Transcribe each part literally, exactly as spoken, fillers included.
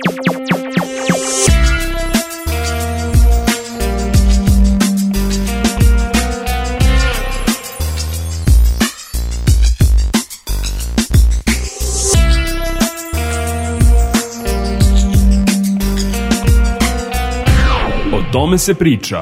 O tome se priča.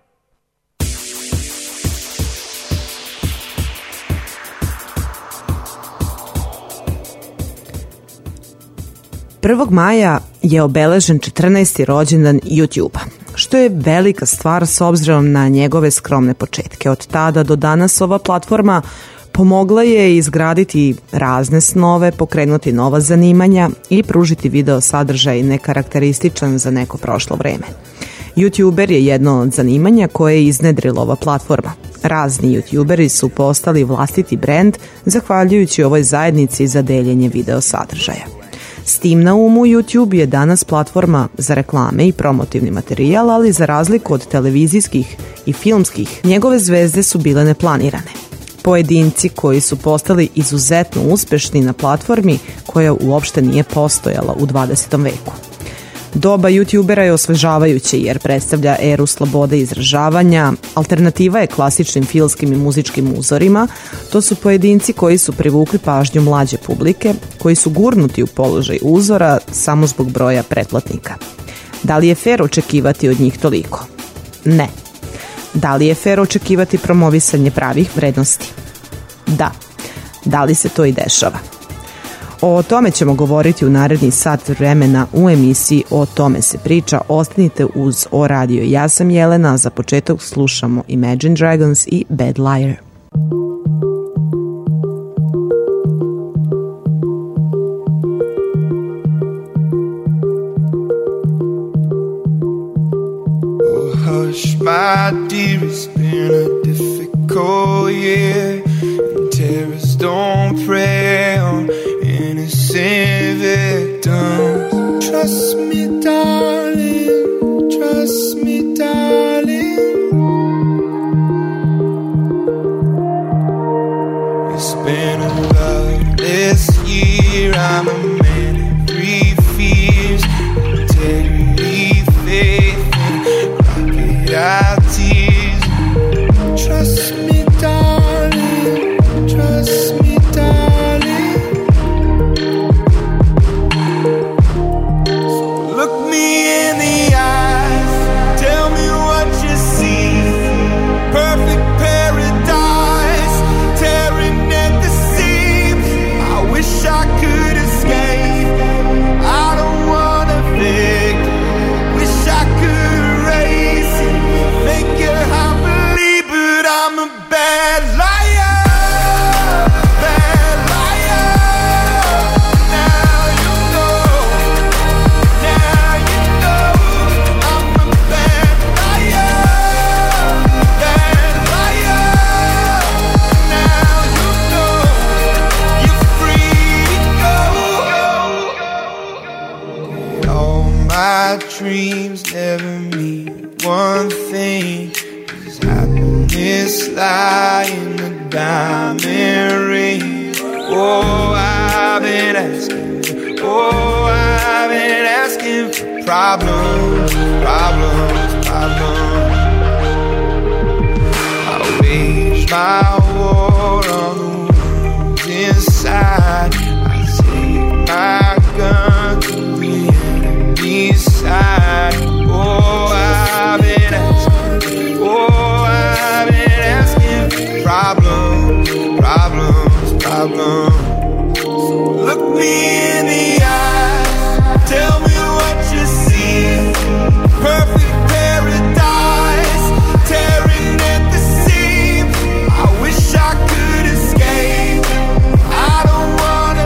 prvog maja je obeležen četrnaesti rođendan YouTube-a, što je velika stvar s obzirom na njegove skromne početke. Od tada do danas ova platforma pomogla je izgraditi razne snove, pokrenuti nova zanimanja i pružiti video sadržaj nekarakterističan za neko prošlo vreme. YouTuber je jedno od zanimanja koje je iznedrila ova platforma. Razni YouTuberi su postali vlastiti brend zahvaljujući ovoj zajednici za deljenje video sadržaja. S tim na umu, YouTube je danas platforma za reklame i promotivni materijal, ali za razliku od televizijskih i filmskih, njegove zvezde su bile neplanirane. Pojedinci koji su postali izuzetno uspešni na platformi koja uopšte nije postojala u dvadesetom veku. Doba YouTubera je osvežavajuće jer predstavlja eru slobode izražavanja, alternativa je klasičnim filmskim i muzičkim uzorima, to su pojedinci koji su privukli pažnju mlađe publike, koji su gurnuti u položaj uzora samo zbog broja pretplatnika. Da li je fer očekivati od njih toliko? Ne. Da li je fer očekivati promovisanje pravih vrednosti? Da. Da li se to i dešava? O tome ćemo govoriti u naredni sat vremena u emisiji O tome se priča. Ostanite uz O radio. Ja sam Jelena, za početak slušamo Imagine Dragons i Bad Liar. Oh, hush, my dear, it's been a difficult year, and terrorists don't prey on innocent victims. Trust me, darling, trust me, darling. It's been a loveless year. I'm a man of three fears: integrity, faith, and crocodile tears. Trust me, darling, trust me, darling. Dreams never mean one thing. Does happiness lie in the diamond ring? Oh, I've been asking, oh, I've been asking for problems, problems, problems. I wage my war on the wounds inside. I take my gun to the enemy's side. Oh, I've been asking, oh, I've been asking for problems, problems, problems. So look me in the eyes, tell me what you see. Perfect paradise, tearing at the seam. I wish I could escape. I don't wanna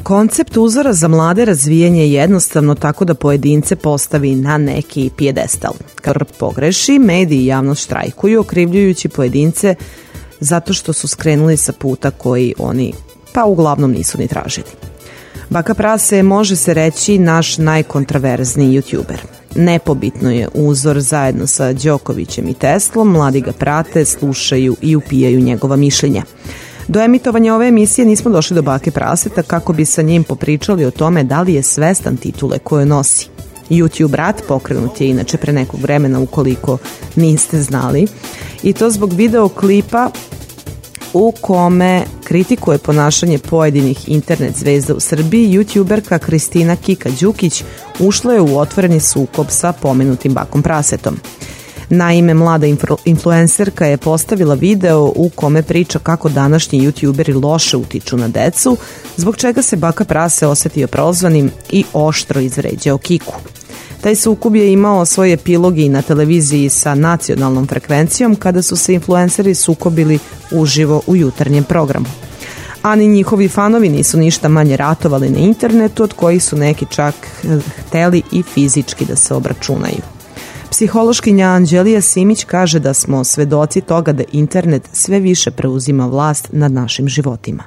Koncept uzora za mlade razvijen je jednostavno tako da pojedince postavi na neki pijedestal. Kad pogreši, mediji i javnost štrajkuju, okrivljujući pojedince zato što su skrenuli sa puta koji oni pa uglavnom nisu ni tražili. Baka Prase je, može se reći, naš najkontraverzniji youtuber. Nepobitno je uzor zajedno sa Đokovićem i Teslom, mladi ga prate, slušaju i upijaju njegova mišljenja. Do emitovanja ove emisije nismo došli do Bake Praseta kako bi sa njim popričali o tome da li je svestan titule koje nosi. YouTube rat pokrenut je inače pre nekog vremena, ukoliko niste znali, i to zbog videoklipa u kome kritikuje ponašanje pojedinih internet zvezda u Srbiji. YouTuberka Kristina Kika Đukić ušla je u otvoreni sukob sa pomenutim Bakom Prasetom. Naime, mlada influ- influencerka je postavila video u kome priča kako današnji youtuberi loše utiču na decu, zbog čega se Baka Prase osetio prozvanim i oštro izvređao Kiku. Taj sukob je imao svoje epiloge i na televiziji sa nacionalnom frekvencijom kada su se influenceri sukobili uživo u jutarnjem programu. A ni njihovi fanovi nisu ništa manje ratovali na internetu, od kojih su neki čak hteli i fizički da se obračunaju. Psihološkinja Anđelija Simić kaže da smo svedoci toga da internet sve više preuzima vlast nad našim životima.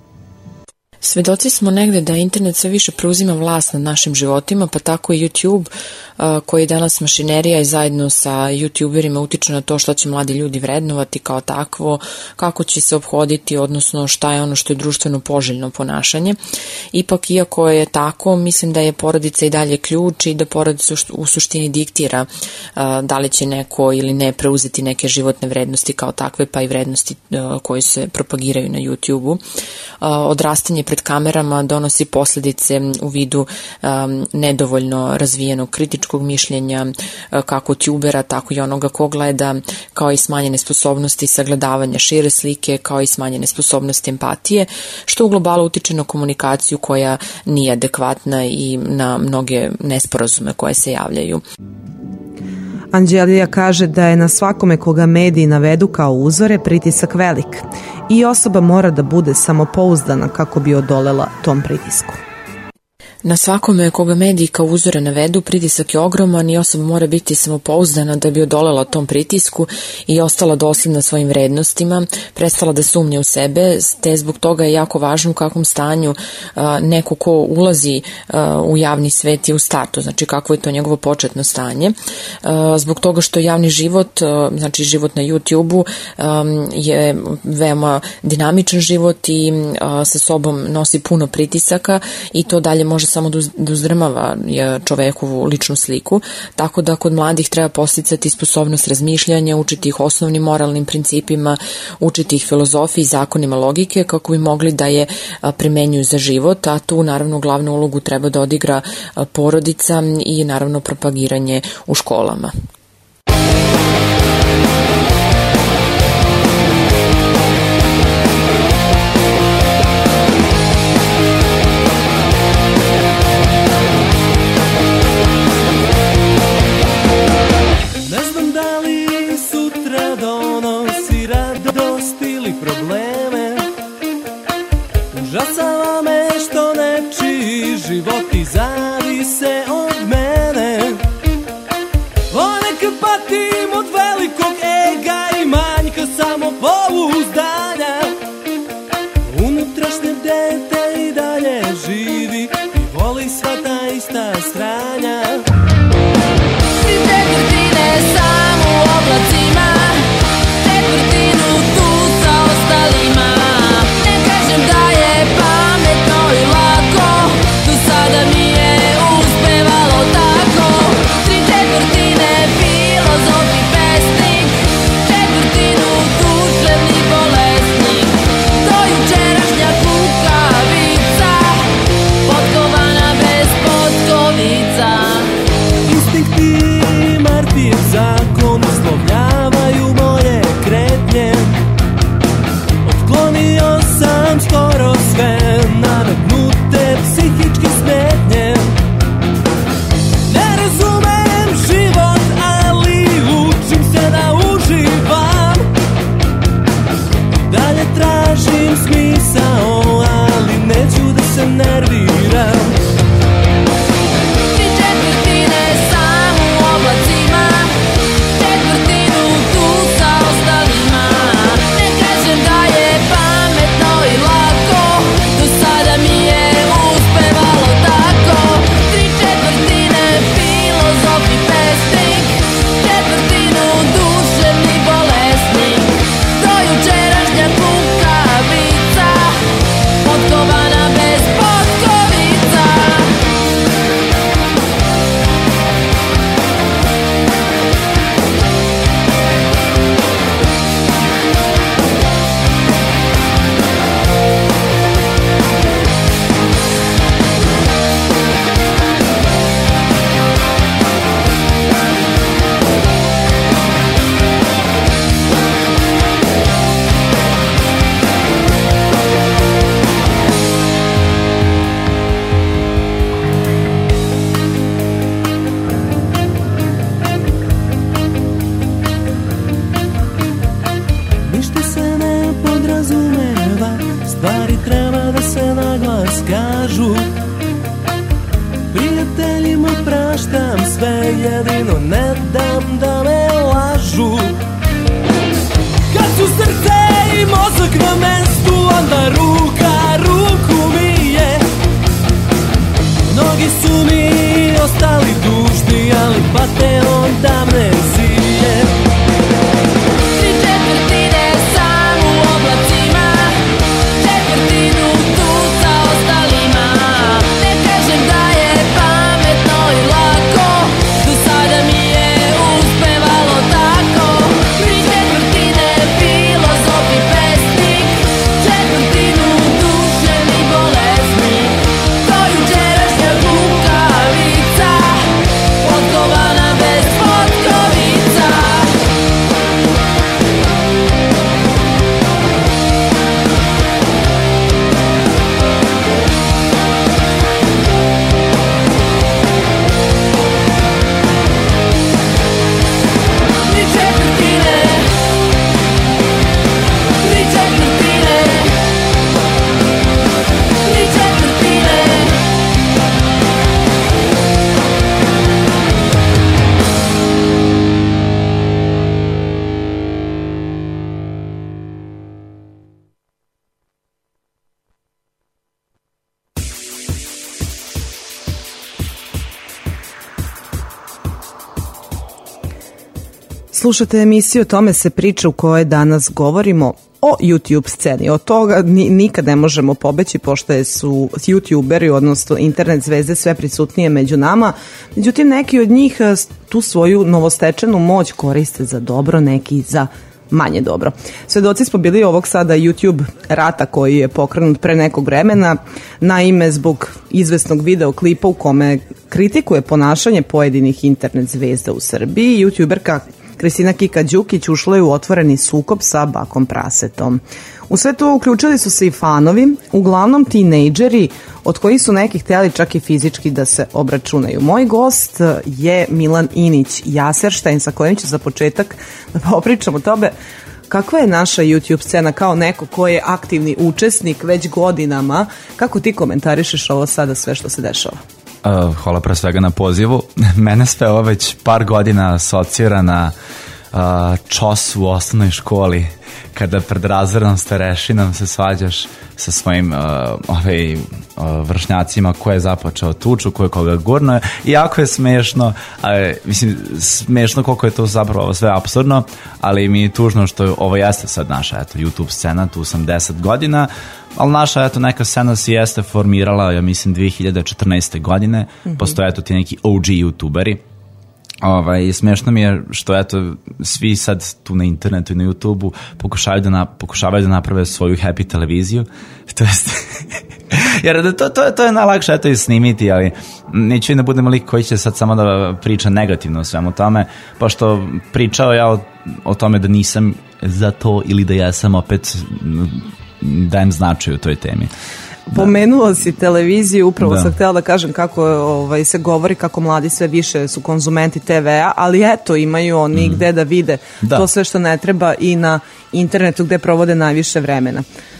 Svedoci smo negde da internet sve više preuzima vlast nad našim životima, pa tako i YouTube koji je danas mašinerija i zajedno sa youtuberima utiču na to šta će mladi ljudi vrednovati kao takvo, kako će se ophoditi, odnosno šta je ono što je društveno poželjno ponašanje. Ipak, iako je tako, mislim da je porodica i dalje ključ i da porodica u suštini diktira da li će neko ili ne preuzeti neke životne vrednosti kao takve, pa i vrednosti koje se propagiraju na YouTube-u. Odrastanje pred kamerama donosi posljedice u vidu um, nedovoljno razvijenog kritičkog mišljenja uh, kako tubera, tako i onoga ko gleda, kao i smanjene sposobnosti sagledavanja šire slike, kao i smanjene sposobnosti empatije, što u globalu utiče na komunikaciju koja nije adekvatna i na mnoge nesporazume koje se javljaju. Anđelija kaže da je na svakome koga mediji navedu kao uzore pritisak velik i osoba mora da bude samopouzdana kako bi odolela tom pritisku. Na svakome koga mediji kao uzore navedu pritisak je ogroman i osoba mora biti samopouzdana da bi odolela tom pritisku i ostala dosljedna svojim vrednostima, prestala da sumnja u sebe, te zbog toga je jako važno u kakvom stanju a, neko ko ulazi a, u javni svet je u startu, znači kakvo je to njegovo početno stanje. A, zbog toga što javni život, a, znači život na YouTube-u a, je veoma dinamičan život i a, sa sobom nosi puno pritisaka i to dalje može samo da uzdrmava čovekovu ličnu sliku, tako da kod mladih treba posticati sposobnost razmišljanja, učiti ih osnovnim moralnim principima, učiti ih filozofiji i zakonima logike kako bi mogli da je primenjuju za život, a tu naravno glavnu ulogu treba da odigra porodica i naravno propagiranje u školama. Užasava me što nečiji životi zavise od mene. Ponekad patim od velikog ega i manjka samopouzdanja. Unutrašnje dete i dalje živi i voli sva ta ista stranja. Tri četvrtine sam u oblacima, četvrtinu tu sa ostalima. Ne kažem da je pametno i lako, do sada mi je uspevalo tako. Tri četvrtine filozof i pesnik, četvrtinu duševni bolesnik. Do jučerašnja kukavica, potkovana bez potkovica. Instinkti i Martijev zakon uslovljavaju moje kretnje. Otklonio sam skoro sve nametnute psihičke smetnje. Ne razumem život, ali učim se da uživam. Dalje tražim smisao, ali neću da se nerviram. jedino ne dam da me lažu. Kad su srce i mozak na mestu, onda ruka ruku mije. Mnogi su mi ostali dužni, ali pate od amnezije. Tri četvrtine sam u oblacima, četvrtinu tu sa ostalima. Ne kažem da je pametno i lako, do sada mi je uspevalo tako. Tri četvrtine filozof i pesnik, četvrtinu dušen i bolesnik. To jučerašnja kukavica, potkovana bez potkovica. Tri četvrtine, tri četvrtine, tri četvrtine. Slušate emisiju O tome se priča u kojoj danas govorimo o YouTube sceni. Od toga ni, nikad ne možemo pobeći pošto su YouTuberi, odnosno internet zvezde sve prisutnije među nama. Međutim, neki od njih eh, tu svoju novostečenu moć koriste za dobro, neki za manje dobro. Svedoci smo bili ovog sada YouTube rata koji je pokrenut pre nekog vremena, naime zbog izvesnog videoklipa u kome kritikuje ponašanje pojedinih internet zvezda u Srbiji. YouTuberka Kristina Kika Đukić ušla je u otvoreni sukob sa Bakom Prasetom. U sve to uključili su se i fanovi, uglavnom tinejdžeri, od kojih su neki htjeli čak i fizički da se obračunaju. Moj gost je Milan Inić Jaserštajn, sa kojim ću za početak da popričam o tome kakva je naša YouTube scena kao neko ko je aktivni učesnik već godinama. Kako ti komentarišeš ovo sada sve što se dešava? Uh, hvala pre svega na pozivu. Mene sve ovo već par godina asocira na uh, čos u osnovnoj školi, kada pred razrednom starešinom se svađaš sa svojim uh, ovaj, uh, vršnjacima ko je započeo tuču, ko je koga gurno. Iako je smešno, uh, mislim, smešno koliko je to zapravo sve apsurdno, ali mi je tužno što ovo jeste sad naša eto, YouTube scena, tu sam deset godina, ali naša eto, neka scena se jeste formirala, ja mislim, dve hiljade četrnaeste godine, mm-hmm. Postoje eto ti neki O G YouTuberi. Ovaj, smešno mi je što eto, svi sad tu na internetu i na YouTubeu pokušavaju da, na, pokušavaju da naprave svoju happy televiziju. To jest, jer to, to, to je najlakše eto i snimiti, ali neću i da budem lik koji će sad samo da priča negativno o svemu tome, pošto pričao ja o, o tome da nisam za to ili da ja sam opet dajem značaj u toj temi. Pomenuo si televiziju, upravo da. sam htjela da kažem kako ovaj, se govori kako mladi sve više su konzumenti te ve a, ali eto imaju oni mm. gde da vide da. To sve što ne treba i na internetu gde provode najviše vremena.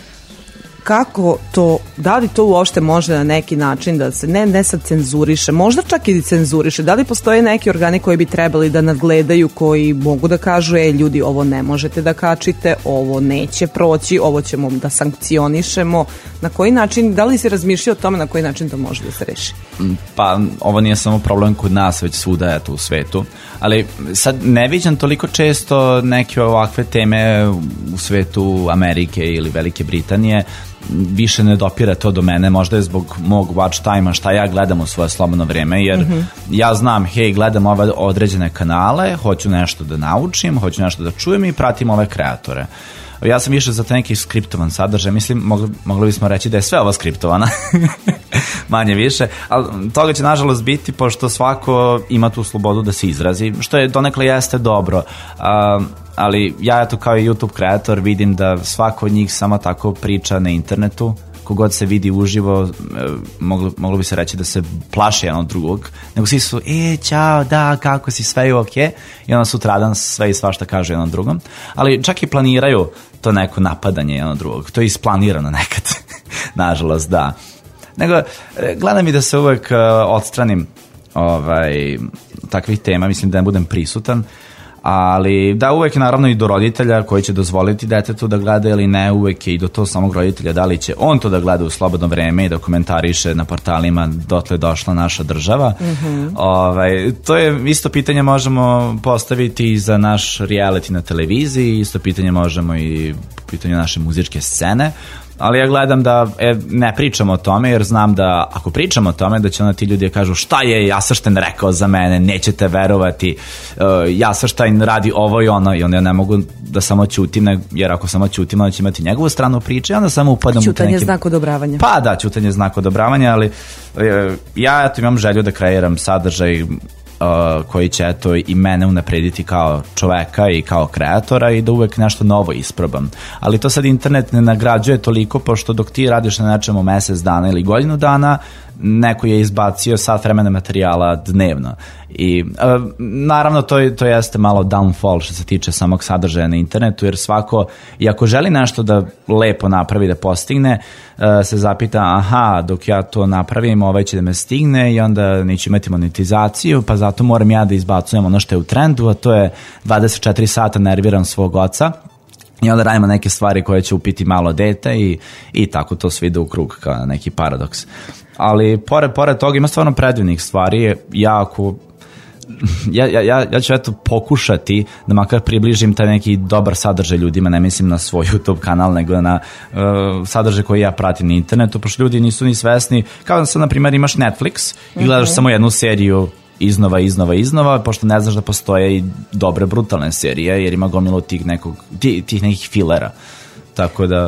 Kako to, da li to uopšte može na neki način da se ne, ne sad cenzuriše, možda čak i cenzuriše, da li postoje neki organi koji bi trebali da nadgledaju, koji mogu da kažu, ej ljudi, ovo ne možete da kačite, ovo neće proći, ovo ćemo da sankcionišemo, na koji način, da li si razmišljao o tome na koji način to može da se reši? Pa ovo nije samo problem kod nas, već svuda eto u svetu, ali sad ne viđam toliko često neke ovakve teme u svetu Amerike ili Velike Britanije, više ne dopire to do mene, možda je zbog mog watch time-a šta ja gledam u svoje slobodno vrijeme, jer mm-hmm. ja znam, hej, gledam ove određene kanale, hoću nešto da naučim, hoću nešto da čujem i pratim ove kreatore. Ja sam više za taj neki skriptovan sadržaj, mislim, mogli, mogli bismo reći da je sve ovo skriptovana, manje više, ali toga će nažalost biti, pošto svako ima tu slobodu da se izrazi, što je donekle jeste dobro, a, ali ja eto kao i YouTube kreator vidim da svako od njih samo tako priča na internetu, kogod se vidi uživo, moglo, moglo bi se reći da se plaše jedan od drugog, nego svi su, e, ćao, da, kako si, sve je okej, i onda sutradan sve i svašta kažu jedan drugom, ali čak i planiraju to neko napadanje jedan od drugog, to je isplanirano nekad, nažalost, da. Nego, gledam i da se uvek uh, odstranim ovaj, takvih tema, mislim da ne budem prisutan, ali da, uvek je naravno i do roditelja koji će dozvoliti detetu da gleda ili ne, uvek je i do to samog roditelja da li će on to da gleda u slobodno vreme i da komentariše na portalima dotle je došla naša država. Mm-hmm. Ovaj, to je isto pitanje možemo postaviti i za naš reality na televiziji, isto pitanje možemo i pitanje naše muzičke scene, ali ja gledam da e, ne pričamo o tome jer znam da ako pričamo o tome da će onda ti ljudi kažu šta je Jasrštajn rekao za mene, nećete verovati, uh, Jasrštajn radi ovo i ono i onda ja ne mogu da samo ćutim ne, jer ako samo ćutim onda će imati njegovu stranu priče i onda samo upadam u te neke... Ćutanje je znak odobravanja. Pa da, ćutanje je znak odobravanja, ali uh, ja eto imam želju da kreiram sadržaj Uh, koji će eto i mene unaprediti kao čoveka i kao kreatora i da uvek nešto novo isprobam. Ali to sad internet ne nagrađuje toliko, pošto dok ti radiš na nečemu mesec dana ili godinu dana, neko je izbacio sat vremena materijala dnevno. I uh, naravno to, to jeste malo downfall što se tiče samog sadržaja na internetu, jer svako, i ako želi nešto da lepo napravi, da postigne, uh, se zapita, aha, dok ja to napravim, ovaj će da me stigne i onda neću imati monetizaciju, pa zato moram ja da izbacujem ono što je u trendu, a to je dvadeset četiri sata nerviram svog oca. I onda radimo neke stvari koje će upiti malo dete i, i tako to sve ide u krug kao neki paradoks. Ali pored, pored toga ima stvarno predivnih stvari. Ja ako ja, ja, ja ću eto pokušati da makar približim taj neki dobar sadržaj ljudima, ne mislim na svoj YouTube kanal, nego na uh, sadržaj koji ja pratim na internetu, pošto ljudi nisu ni svesni, kao da sad na primjer imaš Netflix i gledaš mm-hmm. samo jednu seriju iznova, iznova, iznova, pošto ne znaš da postoje i dobre, brutalne serije, jer ima gomilu tih, nekog, tih, tih nekih filera. Tako da...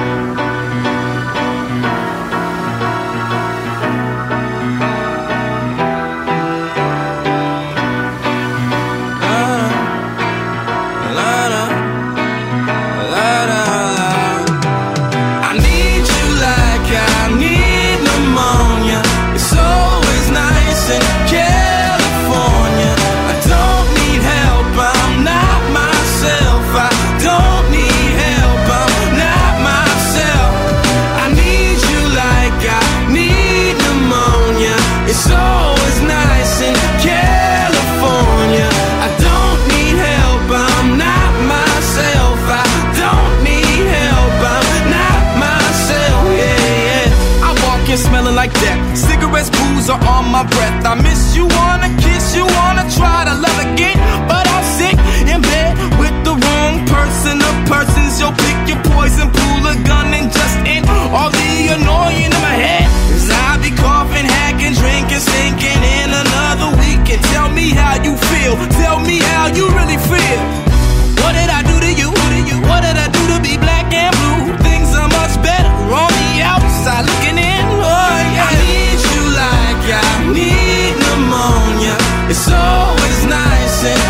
Are on my breath. I miss you, wanna kiss you, wanna try to love again, but I'm sick in bed with the wrong person or persons. You'll pick your poison, pull a gun, and just end all the annoying in my head. Cause I be coughing, hacking, drinking, sinking in another week. And tell me how you feel, tell me how you really feel. What did I do to you? What did I do to be black and blue? Things are much better on the outside looking in. Oh yeah. I need you like I need pneumonia. It's always nice in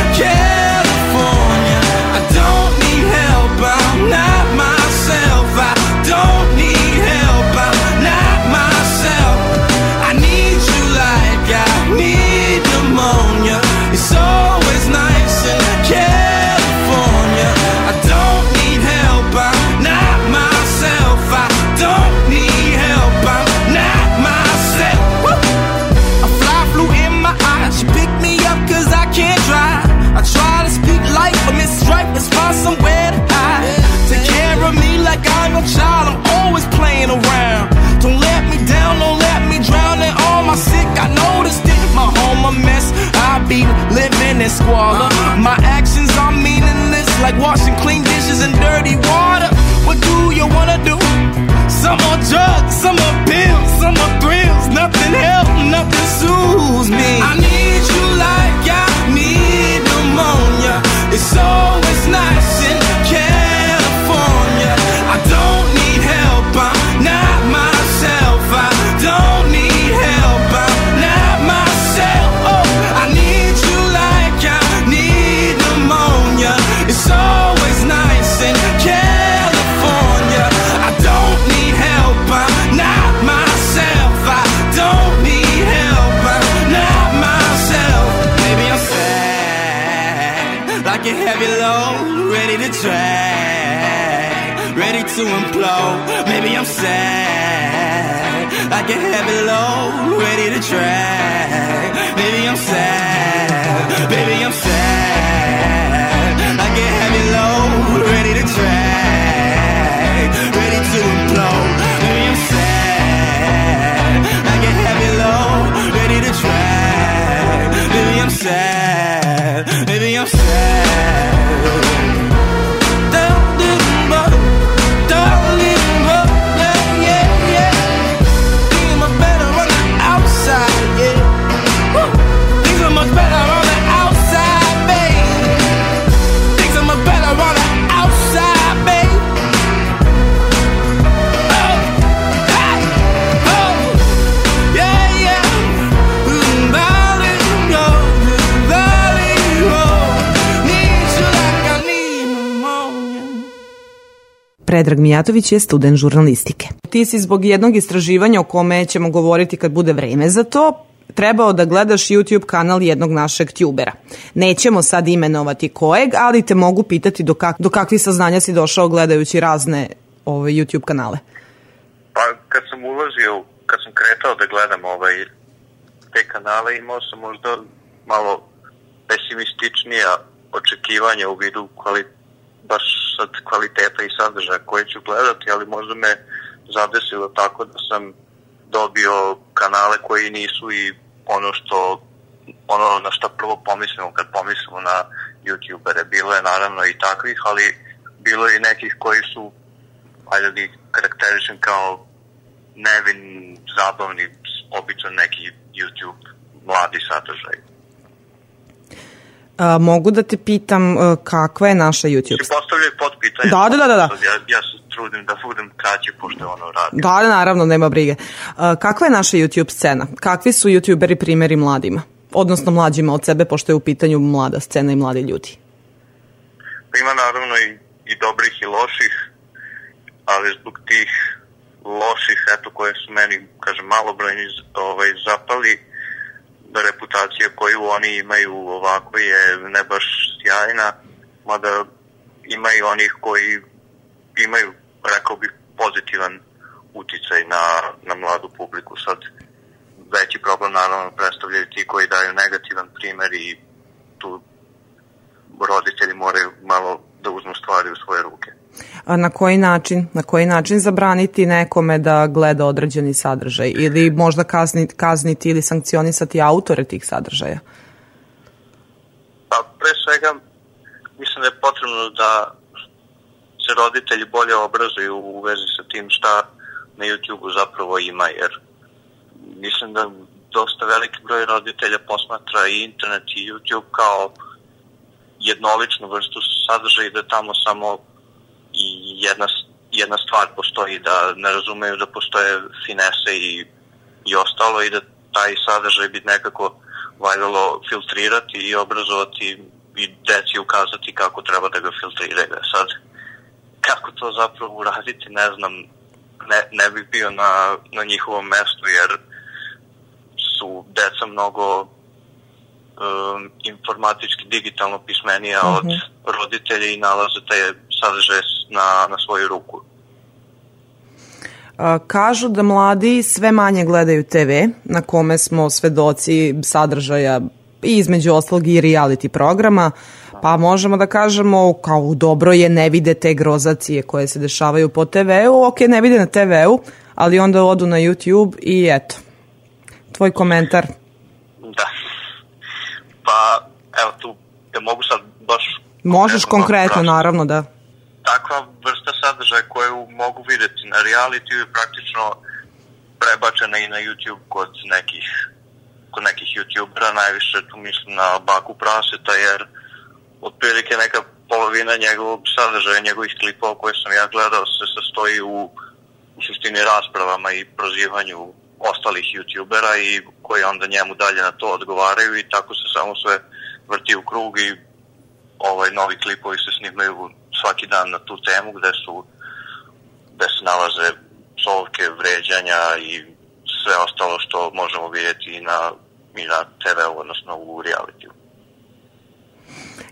California. I don't need help, I'm not myself. I don't need help, I'm not myself. I need you like I need pneumonia. It's always nice in California. I don't need help, I'm not myself. I don't need help, I'm not myself. Woo! A fly flew in my eye, she picked me up cause I can't drive. I try to speak life, but Miss Stripe must find somewhere to hide. Take care of me like I'm a child, I'm always playing around. Don't let me down, don't let me drown in all my sick. I noticed it, my home a mess. I be living in squalor. My actions are meaningless, like washing clean dishes in dirty water. What do you wanna do? Some more drugs, some more pills, some more thrills. Nothing helps, nothing soothes me. I need you like I need pneumonia. It's always nice in California. I don't need help, I'm not myself. I don't need help, I'm not myself. Oh, I need you like I need pneumonia. It's always nice in California. I don't need help, I'm not myself. I don't need help, I'm not myself. Maybe I'm sad, like a heavy load, ready to drag. ready to implode. Maybe I'm sad, like a heavy load, ready to drag. Maybe I'm sad, baby I'm sad, like a heavy load, ready to drag, ready to implode. Maybe I'm sad, like a heavy load, ready to drag. Maybe I'm sad, maybe I'm sad. Predrag Mijatović je student žurnalistike. Ti si zbog jednog istraživanja o kome ćemo govoriti kad bude vreme za to, trebao da gledaš YouTube kanal jednog našeg tubera. Nećemo sad imenovati kojeg, ali te mogu pitati do, kak, do kakvih saznanja si došao gledajući razne ove YouTube kanale. Pa kad sam ulazio, kad sam kretao da gledam ovaj, te kanale, imao sam možda malo pesimističnija očekivanja u vidu kvaliteta, baš sad kvaliteta i sadržaja koje ću gledati, ali možda me zadesilo tako da sam dobio kanale koji nisu i ono što ono na što prvo pomislimo kad pomislimo na YouTubere. Bilo je naravno i takvih, ali bilo je i nekih koji su, ajde da ih karakterišem kao nevin, zabavni, običan neki YouTube mladi sadržaj. A, mogu da te pitam uh, kakva je naša YouTube? Si postavljaju pod pitanje. Da, da, da, da. Ja, ja se trudim da budem kraći pošto je ono radi. Da, da, naravno, nema brige. Uh, kakva je naša YouTube scena? Kakvi su YouTuberi primjeri mladima? Odnosno mlađima od sebe, pošto je u pitanju mlada scena i mladi ljudi. Ima naravno i, i dobrih i loših, ali zbog tih loših, eto, koje su meni, kažem, malobrojni ovaj, zapali, da reputacija koju oni imaju ovako je ne baš sjajna, mada ima i onih koji imaju, rekao bih, pozitivan uticaj na, na mladu publiku. Sad veći problem naravno predstavljaju ti koji daju negativan primer i tu roditelji moraju malo da uzmu stvari u svoje ruke. A na koji način? Na koji način zabraniti nekome da gleda određeni sadržaj ili možda kazniti, kazniti ili sankcionisati autore tih sadržaja? Pa pre svega mislim da je potrebno da se roditelji bolje obrazuju u vezi sa tim šta na YouTube-u zapravo ima, jer mislim da dosta veliki broj roditelja posmatra i internet i YouTube kao jednoličnu vrstu sadržaja i da tamo samo i jedna, jedna stvar postoji, da ne razumeju da postoje finese i, i ostalo i da taj sadržaj bi nekako valjalo filtrirati i obrazovati i deci ukazati kako treba da ga filtriraju. Sad, kako to zapravo uraditi, ne znam, ne, ne bih bio na, na njihovom mestu, jer su deca mnogo um, informatički, digitalno pismenija mm-hmm. od roditelja i nalaze te sadržaje na, na svoju ruku. Kažu da mladi sve manje gledaju te ve, na kome smo svedoci sadržaja i između ostalog i reality programa, pa možemo da kažemo kao dobro je ne vide te grozacije koje se dešavaju po te veu, ok, ne vide na te veu, ali onda odu na YouTube i eto. Tvoj komentar? Da. Pa, evo tu, te mogu sad baš... Možeš konkretno, naravno, da. Takva vrsta sadržaja koju mogu videti na reality je praktično prebačena i na YouTube kod nekih, kod nekih YouTubera, najviše tu mislim na Baku Praseta, jer otprilike neka polovina njegovog sadržaja, njegovih klipova koje sam ja gledao se sastoji u, u suštini raspravama i prozivanju ostalih YouTubera i koji onda njemu dalje na to odgovaraju i tako se samo sve vrti u krug i ovaj, novi klipovi se snimaju svaki dan na tu temu gde su gde se nalaze psovke, vređanja i sve ostalo što možemo vidjeti i na, i na te ve, odnosno u realitiju.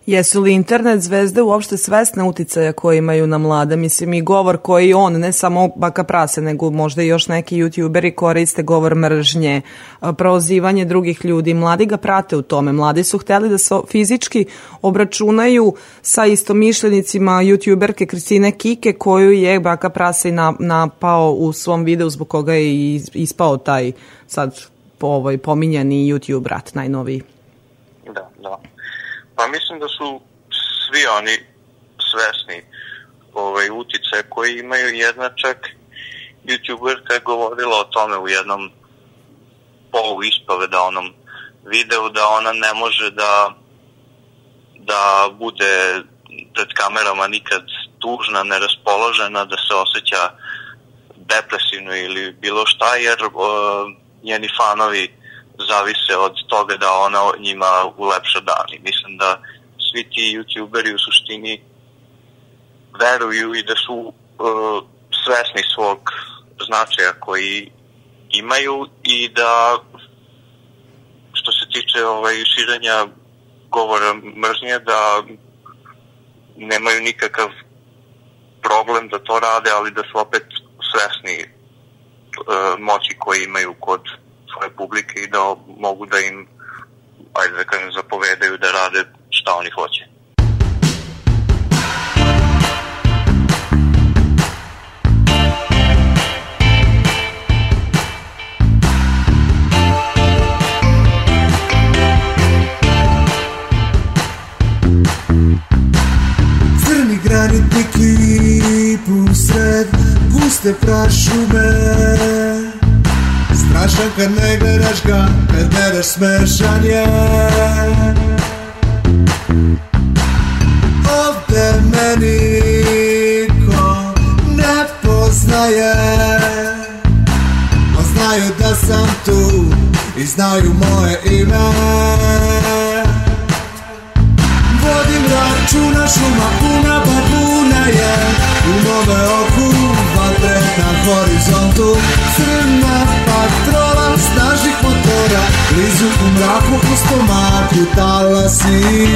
Jesu li internet zvezde uopšte svesne uticaja koje imaju na mlade? Mislim, i govor koji on, ne samo Baka Prase, nego možda i još neki youtuberi koriste govor mržnje, prozivanje drugih ljudi. Mladi ga prate u tome. Mladi su hteli da se fizički obračunaju sa istomišljenicima youtuberke Kristine Kike, koju je Baka Prase napao u svom videu, zbog koga je ispao taj sad ovaj pominjani YouTube rat najnoviji. Da, da. Pa mislim da su svi oni svesni ovaj, utice koji imaju. Jedna čak youtuberka je govorila o tome u jednom polu ispovedanom videu, da ona ne može da da bude pred kamerama nikad tužna, neraspoložena, da se osjeća depresivno ili bilo šta, jer uh, njeni fanovi zavise od toga da ona njima ulepša dan. I mislim da svi ti youtuberi u suštini veruju i da su uh, svesni svog značaja koji imaju i da što se tiče ovaj, širenja govora mržnje, da nemaju nikakav problem da to rade, ali da su opet svesni uh, moći koji imaju kod svoje publike i da mogu da im, ajde da kažem, zapovedaju da rade šta oni hoće. Crni granitni kip usred guste prašume, strašan kad ne gledaš ga, kad gledaš smešan je. Ovde me niko ne poznaje, a znaju da sam tu i znaju moje ime. Vodim računa, šuma puna, babuna je u mome oku, vatre na horizontu, crna patrola snažnih motora, blizu u mraku, u stomaku talasi.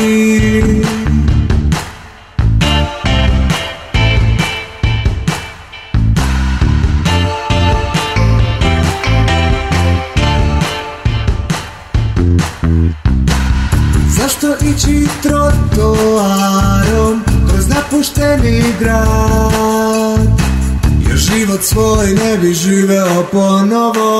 Zašto ići trotoarom kroz napušteni grad? Jer život svoj ne bi živeo ponovo.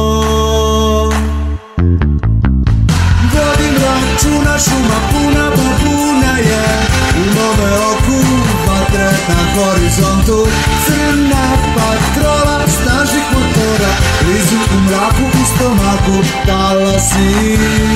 Vodim računa, šuma puna, babuna je u mome oku, vatre na horizontu, crna patrola snažnih motora, blizu u mraku, u stomaku talasi.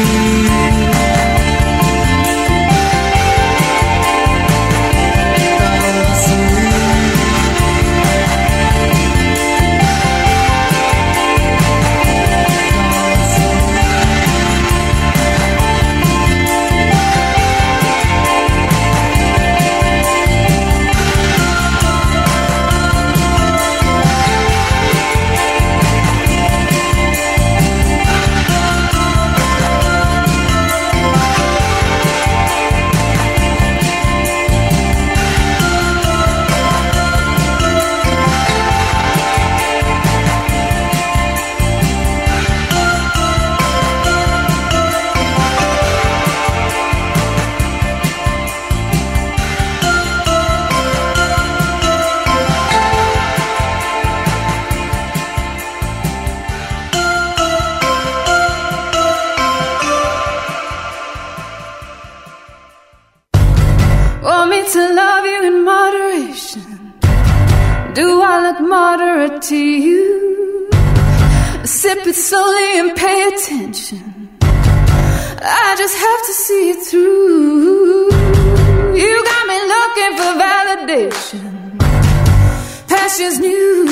To you, sip it slowly and pay attention. I just have to see it through. You got me looking for validation. Passion's new.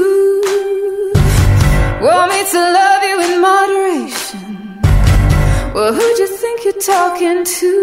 Want me to love you in moderation. Well, who'd you think you're talking to?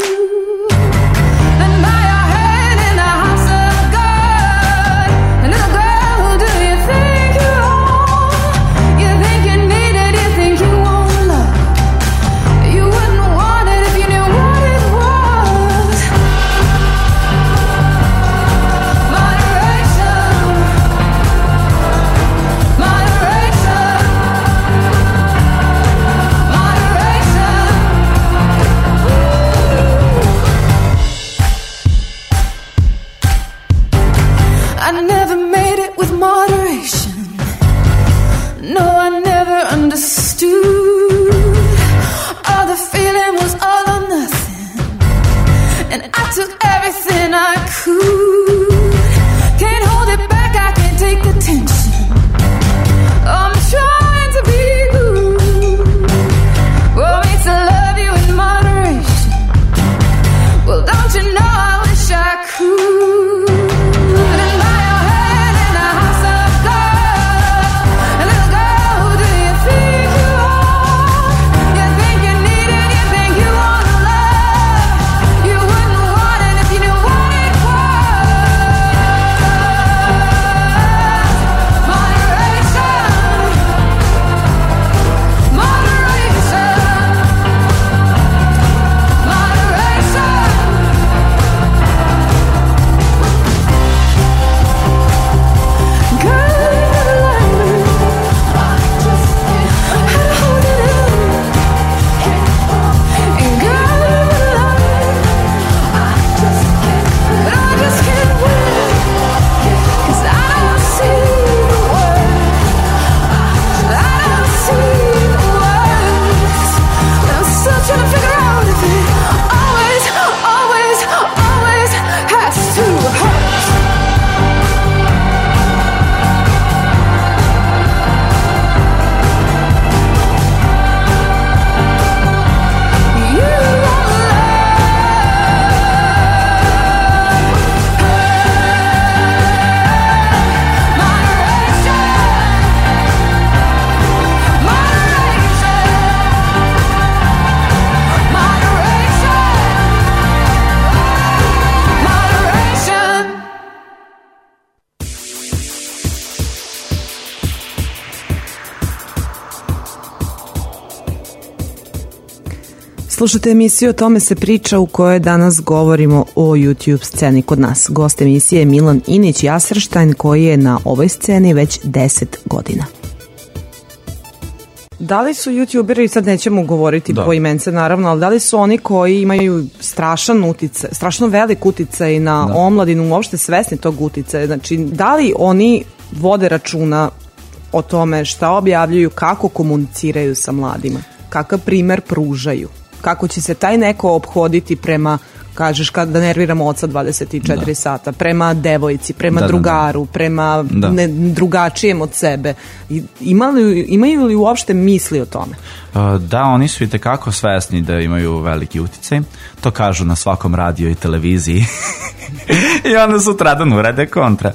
Slušajte emisiju O tome se priča u kojoj danas govorimo o YouTube sceni kod nas. Gost emisije je Milan Inić Jasrštajn koji je na ovoj sceni već deset godina. Da li su YouTuberi, sad nećemo govoriti da. po imence naravno, ali da li su oni koji imaju strašan uticaj, strašno velik uticaj na da. omladinu, uopšte svesni tog uticaja? Znači, da li oni vode računa o tome šta objavljuju, kako komuniciraju sa mladima, kakav primer pružaju, kako će se taj neko ophoditi prema, kažeš, kada nerviramo oca dvadeset četiri da. sata, prema devojci, prema da, drugaru, da, da. prema da. Ne, drugačijem od sebe. Imali, imaju li uopšte misli o tome? Da, oni su i tekako svesni da imaju veliki uticaj. To kažu na svakom radiju i televiziji. I onda sutradan urade kontra.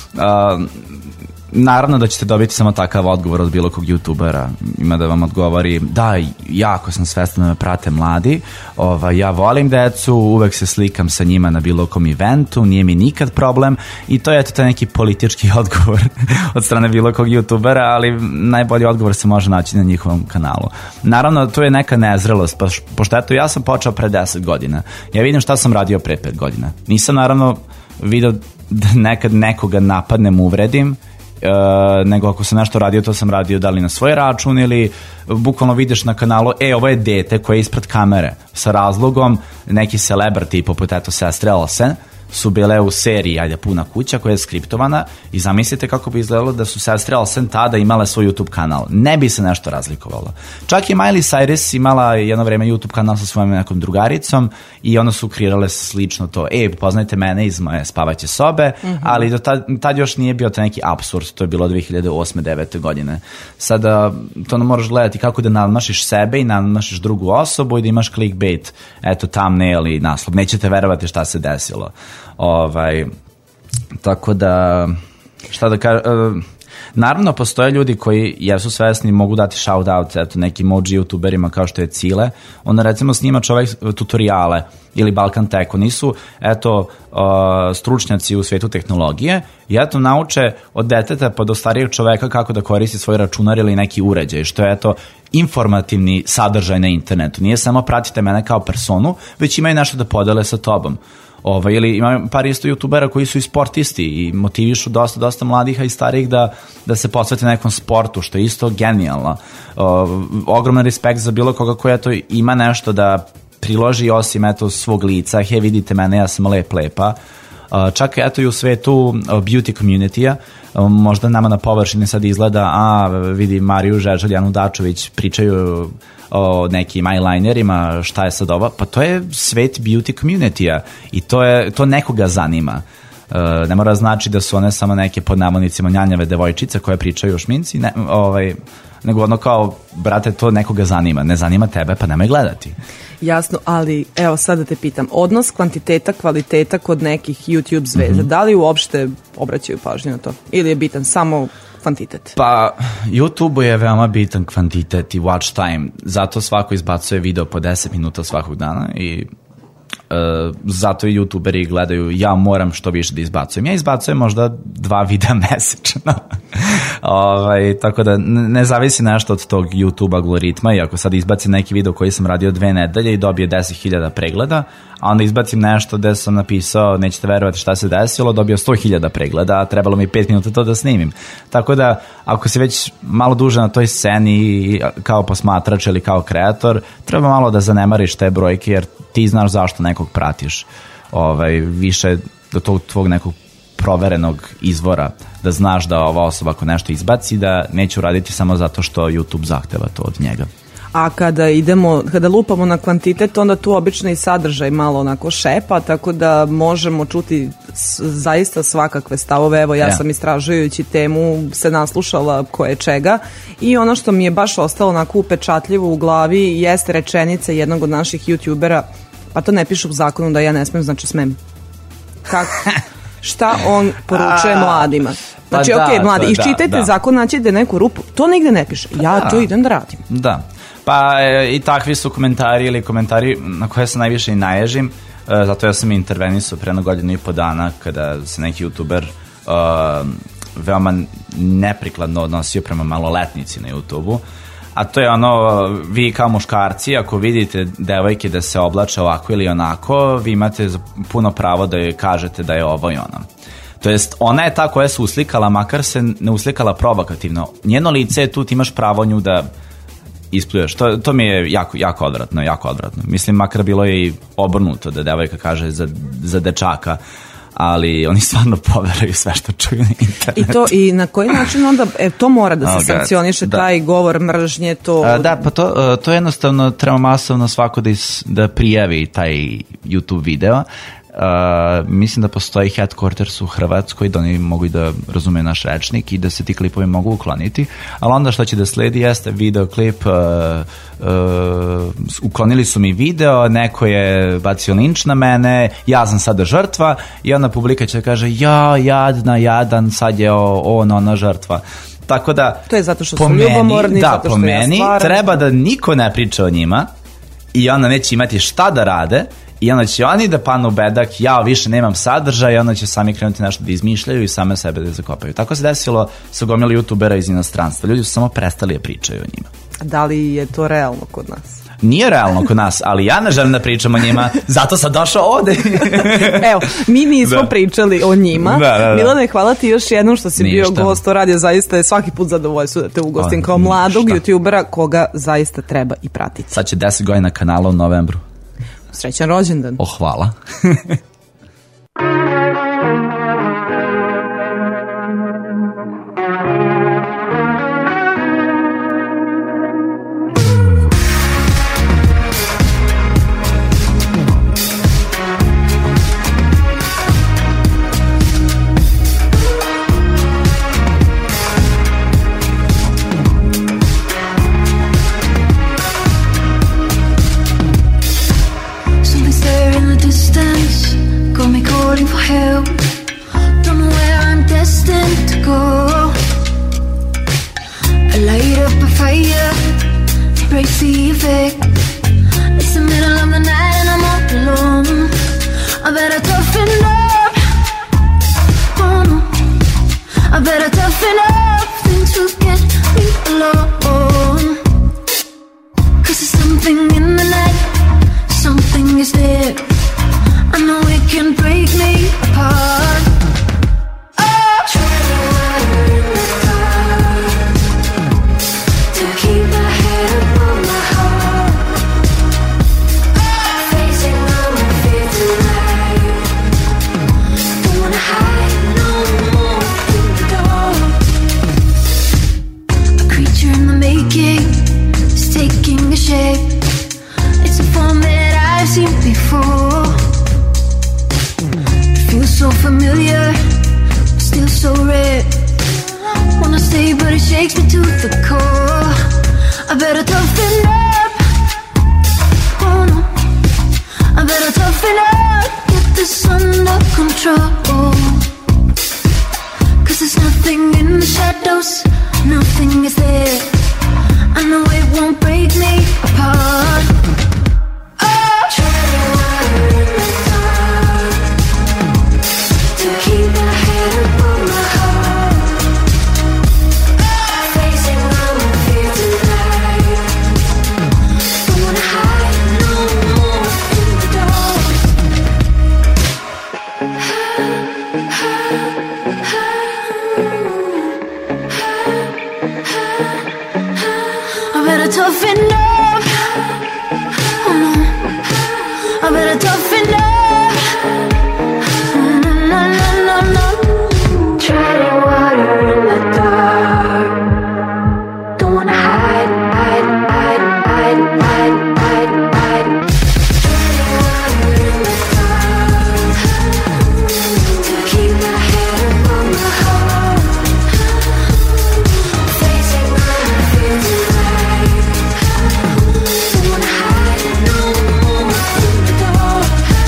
Uh, Naravno da ćete dobiti samo takav odgovor od bilo kog youtubera. Ima da vam odgovori, da, jako sam svestan da me prate mladi, ova, ja volim decu, uvek se slikam sa njima na bilo kom eventu, nije mi nikad problem, i to je eto taj neki politički odgovor od strane bilo kog youtubera, ali najbolji odgovor se može naći na njihovom kanalu. Naravno, to je neka nezrelost, pa, pošto eto ja sam počeo pre deset godina. Ja vidim šta sam radio pre pet godina. Nisam naravno video da nekad nekoga napadnem, uvredim, Uh, nego ako sam nešto radio, to sam radio da li na svoj račun ili bukvalno vidiš na kanalu, e, ovo je dete koje je ispred kamere sa razlogom, neki celebrity poput eto sestre Olsen su bile u seriji Ajde puna kuća koja je skriptovana i zamislite kako bi izgledalo da su sestre Olsen tada imale svoj YouTube kanal. Ne bi se nešto razlikovalo. Čak i Miley Cyrus imala jedno vreme YouTube kanal sa svojom nekom drugaricom i onda su kreirale slično to. E, poznajte mene iz moje spavaće sobe, mm-hmm. ali do tad, tad još nije bio taj neki apsurd, to je bilo dve hiljade osme devete godine. Sada to ne moraš gledati kako da nadmašiš sebe i nadmašiš drugu osobu i da imaš clickbait, eto thumbnail i naslov. Nećete verovati šta se desilo. Ovaj, tako da, šta da kažem, uh, naravno postoje ljudi koji jesu svesni, mogu dati shout-out eto, nekim moji youtuberima kao što je Cile, onda recimo snima čovek tutoriale ili Balkan Tech, nisu eto uh, stručnjaci u svetu tehnologije i eto nauče od deteta pa do starijeg čoveka kako da koristi svoj računar ili neki uređaj, što je eto informativni sadržaj na internetu. Nije samo pratite mene kao personu, već imaju nešto da podele sa tobom. Ovaj, ili ima par isto youtubera koji su i sportisti i motivišu dosta, dosta mladih a i starijih da, da se posvete nekom sportu, što je isto genijalno. O, ogroman respekt za bilo koga koji eto, ima nešto da priloži osim eto, svog lica, he vidite mene, ja sam lep lepa. O, čak eto i u svetu beauty community-a, možda nama na površini sad izgleda, a vidi Mariju Žeželj, Janu Dačović pričaju o nekim eyelinerima, šta je sad ovo, pa to je svet beauty community-a i to, je, to nekoga zanima. Uh, ne mora znači da su one samo neke pod navodnicima njanjave devojčice koje pričaju o šminci, ne, ovaj, nego ono kao, brate, to nekoga zanima, ne zanima tebe, pa nemoj gledati. Jasno, ali evo sad da te pitam, odnos kvantiteta, kvaliteta kod nekih YouTube zvezda, mm-hmm. da li uopšte obraćaju pažnju na to? Ili je bitan samo kvantitet? Pa, YouTube je veoma bitan kvantitet i watch time, zato svako izbacuje video po deset minuta svakog dana i Uh, zato i youtuberi gledaju, ja moram što više da izbacujem. Ja izbacujem možda dva videa mesečno. ovaj, tako da ne zavisi nešto od tog YouTube algoritma i ako sad izbacim neki video koji sam radio dve nedelje i dobije deset hiljada pregleda, a onda izbacim nešto gde sam napisao nećete verovati šta se desilo, dobio sto hiljada pregleda, a trebalo mi pet minuta to da snimim. Tako da ako si već malo duže na toj sceni kao posmatrač ili kao kreator, treba malo da zanemariš te brojke jer ti znaš zašto nekog pratiš. Ovaj, više do tog tvog nekog proverenog izvora, da znaš da ova osoba ako nešto izbaci, da neće uraditi samo zato što YouTube zahteva to od njega. A kada idemo, kada lupamo na kvantitet, onda tu obično i sadržaj malo onako šepa, tako da možemo čuti zaista svakakve stavove. Evo, ja yeah. sam istražujući temu se naslušala koje čega i ono što mi je baš ostalo onako upečatljivo u glavi jeste rečenica jednog od naših youtubera, pa to ne piše u zakonu da ja ne smem, znači smem. Kako? Šta on poručuje mladima? Znači, pa ok, mladi, iščitajte da, da. zakon, naćete neku rupu, to nigde ne piše. Ja da. to idem da radim. Da. Pa e, i takvi su komentari ili komentari na koje se najviše i naježim, e, zato ja sam intervenisao pre jedno godinu i po dana kada se neki youtuber e, veoma neprikladno odnosio prema maloletnici na YouTubeu, a to je ono, vi kao muškarci, ako vidite devojke da se oblače ovako ili onako, vi imate puno pravo da joj kažete da je ovo i ono. To jest, ona je ta koja se uslikala, makar se ne uslikala provokativno. Njeno lice je tu, ti imaš pravo nju da ispljuješ. To, to mi je jako, jako odvratno, jako odvratno. Mislim, makar bilo je i obrnuto da devojka kaže za, za dečaka, ali oni stvarno poveraju sve što čuju na internetu. I to, i na koji način onda, e, to mora da se Oh, sankcioniše, da. taj govor mržnje, to... A, da, pa to, to jednostavno treba masovno svako da, is, da prijavi taj YouTube video. Uh, mislim da postoji headquarters u Hrvatskoj, da oni mogu i da razumeju naš rečnik i da se ti klipovi mogu ukloniti, ali onda što će da sledi jeste videoklip, uh, uh, uklonili su mi video, neko je bacio linč na mene, ja sam sada žrtva i onda publika će da kaže ja, jadna, jadan, sad je on, ona žrtva. Tako da, to je zato što po su meni, ljubomorni, da, zato po što je meni stvaran. treba da niko ne priča o njima i onda neće imati šta da rade i onda će oni da panu bedak, ja više nemam sadržaj i onda će sami krenuti nešto da izmišljaju i same sebe da zakopaju. Tako se desilo sa gomili youtubera iz inostranstva. Ljudi su samo prestali da pričaju o njima. Da li je to realno kod nas? Nije realno kod nas, ali ja ne želim da pričam o njima, zato sam došao ovde. Evo, mi nismo Da. pričali o njima. Da, da, da. Milane, hvala ti još jednom što si Ništa. bio gost o radio, zaista je svaki put zadovoljstvo da te ugostim O, kao mladog ništa. youtubera koga zaista treba i pratiti. Sad će deset godina kanala u novembru. Srećan rođendan. O, hvala. Something's there in the distance, got me calling for help. Don't know where I'm destined to go. I light up a fire, breaks the effect. It's the middle of the night and I'm all alone. I better toughen up. Oh no, I better toughen up. Things will get me alone. Cause there's something in the night. Something is there. I know it can break me apart. Oh, treading water in the dark to keep my head above my heart. Facing all my fear tonight. Don't wanna hide no more in the dark. A creature in the making is taking a shape. It's a form that I've seen before. It feels so familiar, but still so rare. Wanna stay, but it shakes me to the core. I better toughen up. Oh no, I better toughen up. Get this under control. Cause there's nothing in the shadows, nothing is there. I know it won't break me apart. Treading water in the dark to keep my head above my heart. Facing all my fear tonight. Don't wanna hide no more in the dark. I better toughen up. Oh no, I better toughen up. No, no, no, no, no. Treading water in the dark. Don't wanna hide, hide, hide, hide, hide, hide, hide. Treading water in the dark to keep my head above my heart. Facing all my fear tonight. Don't wanna hide no more in the dark.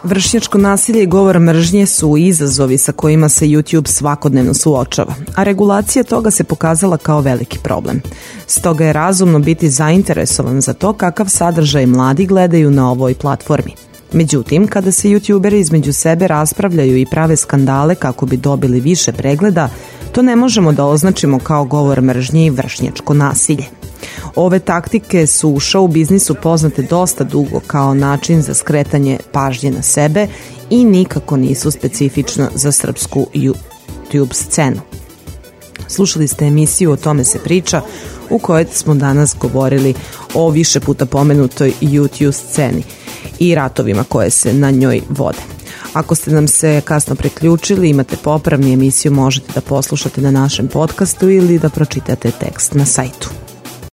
Vršnjačko nasilje i govor mržnje su izazovi sa kojima se YouTube svakodnevno suočava, a regulacija toga se pokazala kao veliki problem. Stoga je razumno biti zainteresovan za to kakav sadržaj mladi gledaju na ovoj platformi. Međutim, kada se youtuberi između sebe raspravljaju i prave skandale kako bi dobili više pregleda, to ne možemo da označimo kao govor mržnje i vršnjačko nasilje. Ove taktike su u show biznisu poznate dosta dugo kao način za skretanje pažnje na sebe i nikako nisu specifično za srpsku YouTube scenu. Slušali ste emisiju O tome se priča, u kojoj smo danas govorili o više puta pomenutoj YouTube sceni i ratovima koje se na njoj vode. Ako ste nam se kasno preključili, imate popravni emisiju, možete da poslušate na našem podcastu ili da pročitate tekst na sajtu.